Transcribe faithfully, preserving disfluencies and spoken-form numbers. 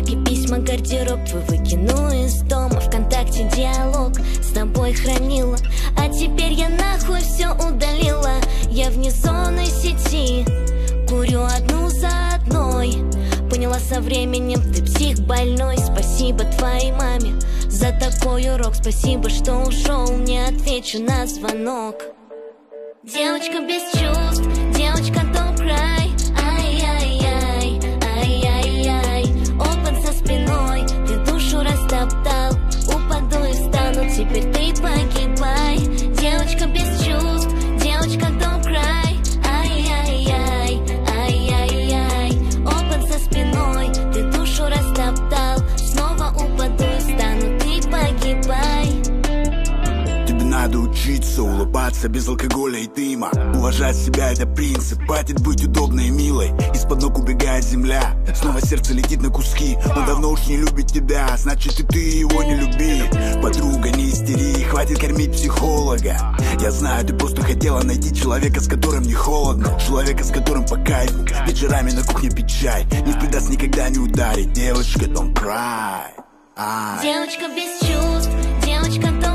Подарки, письма, гардероб твой выкину из дома. ВКонтакте диалог с тобой хранила, а теперь я нахуй все удалила. Я вне зоны сети, курю одну за одной. Поняла со временем, ты псих больной. Спасибо твоей маме за такой урок. Спасибо, что ушел, не отвечу на звонок. Девочка без чувств, девочка don't cry. Ай-яй-яй, ай-яй-яй. Опыт за спиной, ты душу растоптал. Упаду и встану, теперь ты погибай. Девочка без чувств, девочка don't cry. Ай-яй-яй, ай-яй-яй. Опыт за спиной, ты душу растоптал. Снова упаду и встану, ты погибай. Надо учиться улыбаться без алкоголя и дыма. Уважать себя — это принцип, хватит быть удобной и милой. Из-под ног убегает земля, снова сердце летит на куски. Он давно уж не любит тебя, значит и ты его не люби. Подруга, не истери, хватит кормить психолога. Я знаю, ты просто хотела найти человека, с которым не холодно. Человека, с которым по кайфу, вечерами на кухне пить чай. Не предаст, никогда не ударит. Девочка, don't cry. Девочка без чувств, девочка don't